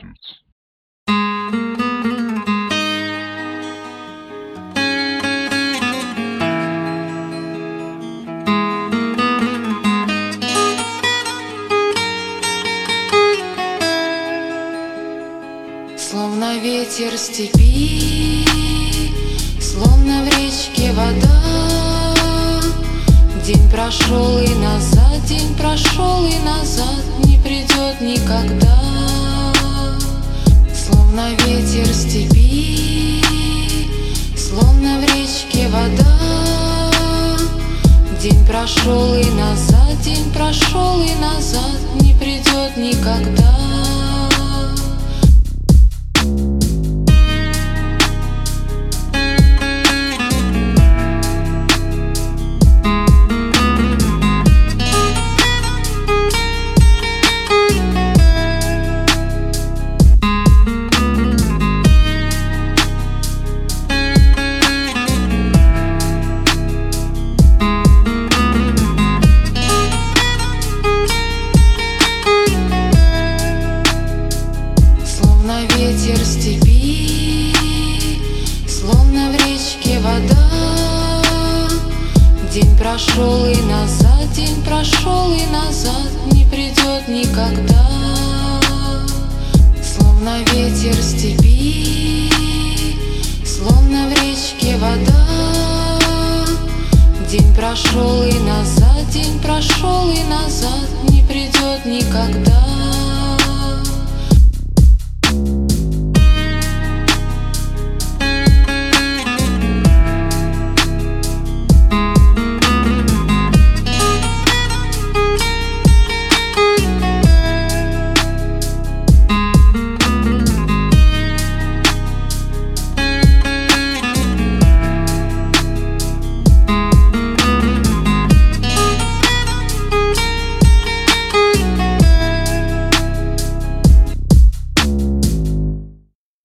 собственница. Словно ветер степи, словно в речке вода. День прошел и назад, день прошел и назад, не придет никогда. Словно ветер степи, словно в речке вода. День прошел и назад, день прошел и назад, не придет никогда. Ветер степи, словно в речке вода. День прошел и назад, день прошел и назад, не придет никогда. Словно ветер степи, словно в речке вода. День прошел и назад, день прошел и назад, не придет никогда.